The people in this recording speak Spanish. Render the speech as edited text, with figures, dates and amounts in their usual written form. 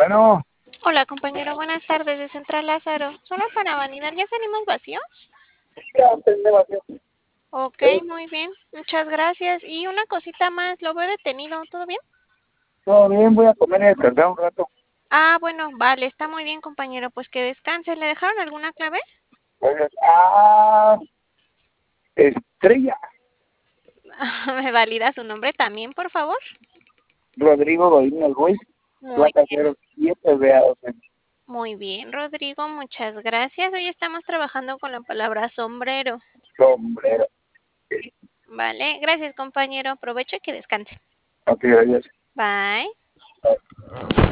Bueno, Hola compañero, buenas tardes de Central Lázaro. Solo para validar, ¿ya tenemos vacíos? ya entendí, vacío. Ok, muy bien, muchas gracias. Y una cosita más, lo veo detenido, ¿todo bien? Todo bien, voy a comer y descansar un rato. Ah, bueno, vale, está muy bien compañero, pues que descanse. ¿Le dejaron alguna clave? Pues, Estrella, ¿Me valida su nombre también, por favor? Rodrigo Godínez Ruiz, Muy placa bien, 07 BA12. muy bien, Rodrigo, muchas gracias. Hoy estamos trabajando con la palabra sombrero. Sombrero. Vale, gracias compañero, aprovecho y que descanse. Ok, gracias. Bye.